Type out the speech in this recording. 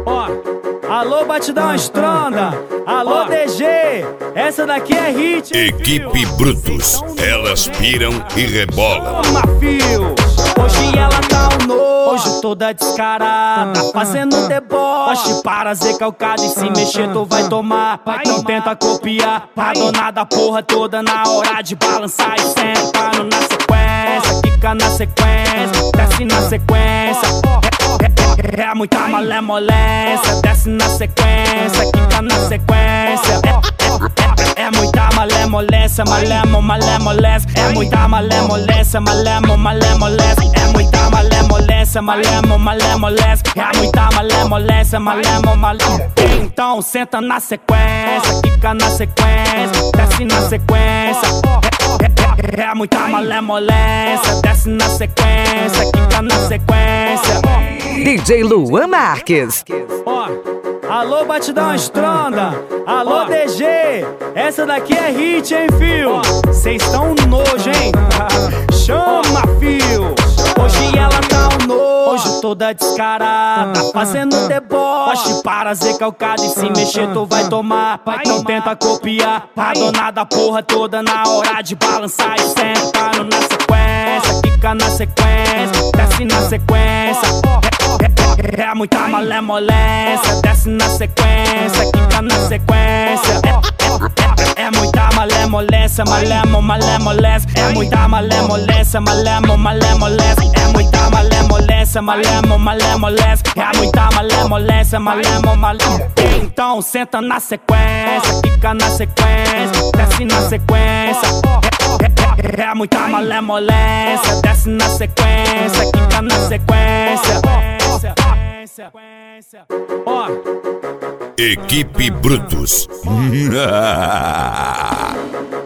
Ó, alô Batidão Estronda, alô DG, essa daqui é hit, hein, Equipe Brutus, elas piram e rebolam. Mafio, hoje ela tá um nojo, toda descarada, fazendo deboche, para ser calcada e se mexer tu vai tomar. Não tenta copiar, pra dona da porra toda na hora de balançar e sentando na sequência, quica na sequência, desce na sequência. É muita malemolência, desce na sequência, quica na sequência. É muita malemolência, malemolência. É muita malemolência, malemolência. É muita malemolência, malemolência. É muita malemolência, malemolência. Então senta na sequência, quica na sequência, desce na sequência. É muita malemolência, desce na sequência, quica na sequência. DJ Luan Marques. Ó, alô Batidão Estronda, alô DG, essa daqui é hit, hein, fio? Cês tão nojo, hein? Chama, fio. Hoje ela tá um nojo, toda descarada, fazendo deboche, para ser calcada e se mexer tu vai tomar. Não tenta copiar, pra dona da porra toda na hora de balançar e sentando na sequência, quica na sequência, desce na sequência. É muita malemolência, desce na sequência, quica na sequência. É muita malemolência, malemolência. É muita malemolência, malemolência. É muita malemolência, malemolência. É muita malemolência, malemolência. Então senta na sequência, quica na sequência, desce na sequência. É muita malemolência, desce na sequência, quica na sequência. Ó, Equipe Brutus.